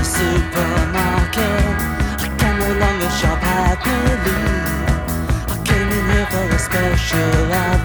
supermarket. I can no longer shop happily. I came in here for a special